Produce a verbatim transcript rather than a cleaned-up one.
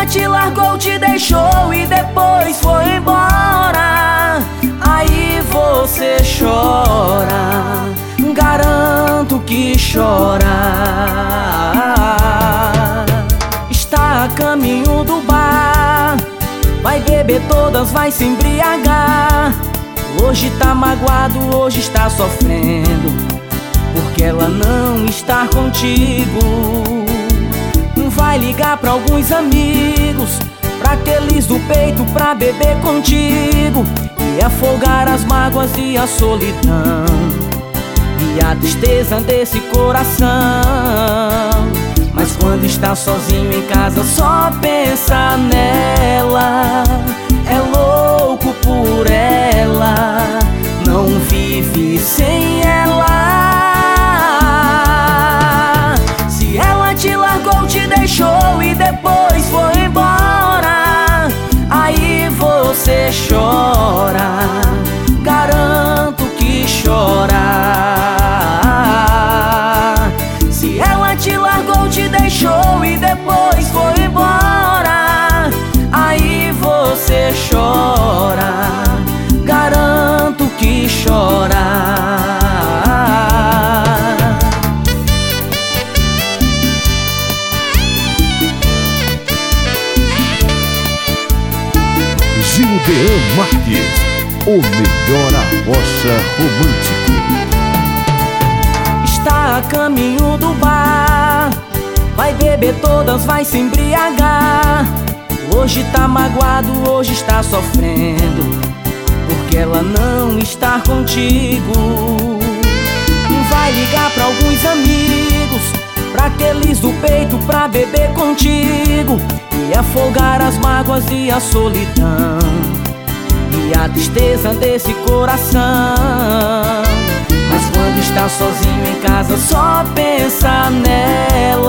ela te largou, te deixou e depois foi embora, aí você chora, garanto que chora. Está a caminho do bar, vai beber todas, vai se embriagar. Hoje tá magoado, hoje está sofrendo, porque ela não está contigo. Vai ligar pra alguns amigos, pra aqueles do peito, pra beber contigo e afogar as mágoas e a solidão e a tristeza desse coração. Mas quando está sozinho em casa só pensa nela, é louco por ela, não vive sem ela. Se ela te largou, te deixou e depois foi embora, aí você chora, garanto que chora. Se ela te largou, te deixou e depois foi embora, aí você chora, garanto que chora. Gildean Marques, o melhor arrocha romântico. Está a caminho do bar, vai beber todas, vai se embriagar. Hoje tá magoado, hoje está sofrendo, porque ela não está contigo. Vai ligar pra alguns amigos, pra aqueles do peito, pra beber contigo e afogar as mágoas e a solidão e a tristeza desse coração. Mas quando está sozinho em casa só pensa nela,